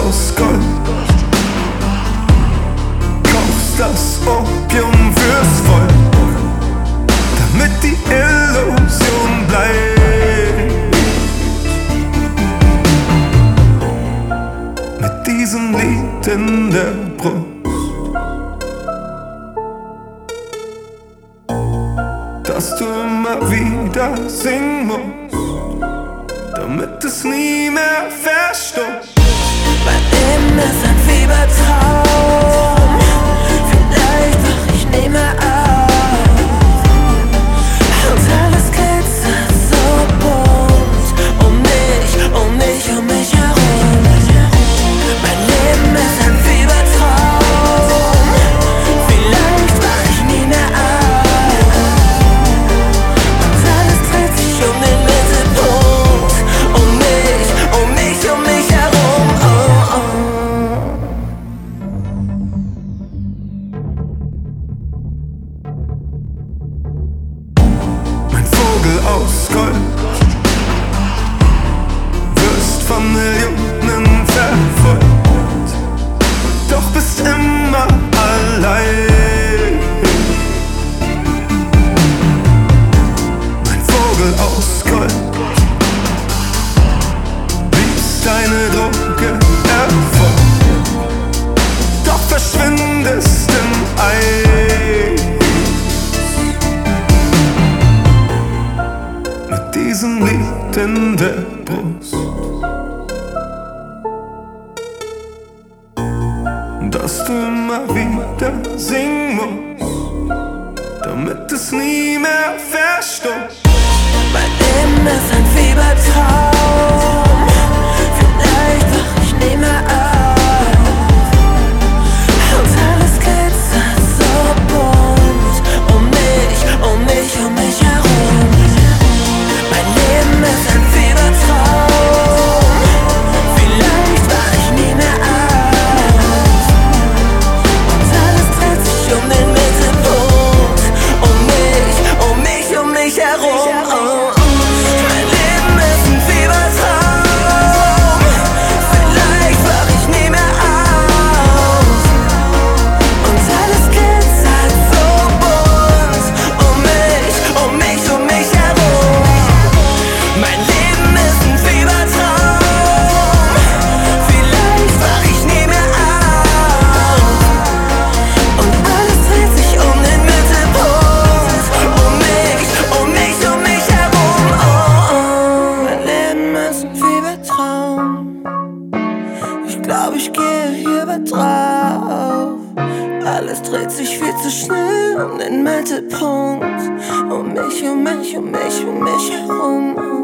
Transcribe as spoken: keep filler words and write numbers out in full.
aus Gold. Kaufst das Opium fürs Volk, damit die Illusion bleibt. Mit diesem Lied in der Brust, dass du immer wieder singen musst, damit es nie mehr verstummt. Mein Leben ist ein Fiebertraum, vielleicht wach ich nie mehr auf. Und alles glitzert so bunt, um mich, um mich, um mich herum. Mein Leben ist ein Fiebertraum, vielleicht wach ich nie mehr auf. Und alles dreht sich um den Mittelpunkt, um mich, um mich, um mich herum. Oh, oh. Mein Vogel aus Gold, wirst von Millionen verfolgt, doch bist immer allein. Mein Vogel aus Gold, liebst deine Droge Erfolg, doch verschwindest im Eis. Mit diesem Lied in der Brust, dass du immer wieder singen musst, damit es nie mehr verstummt. Mein Leben ist ein Fiebertraum, vielleicht wach ich nie mehr auf. Und alles glitzert so bunt, um mich, um mich, um mich herum. Mein Leben ist ein Fiebertraum, vielleicht wach ich nie mehr auf. Und alles dreht sich um den Mittelpunkt, um mich, um mich, um mich herum. Oh, oh. Mein Leben ist ein Fiebertraum, vielleicht wach ich nie mehr auf. Und alles glitzert so bunt, um mich, um mich, um mich herum. Mein Leben ist ein Fiebertraum, vielleicht wach ich nie mehr auf. Und alles dreht sich um den Mittelpunkt, um mich, um mich, um mich herum. Oh, oh. Mein Leben ist ein Fiebertraum, ich glaub, ich gehe hier bald drauf. Alles dreht sich viel zu schnell um den Mittelpunkt, um mich, um mich, um mich, um mich herum.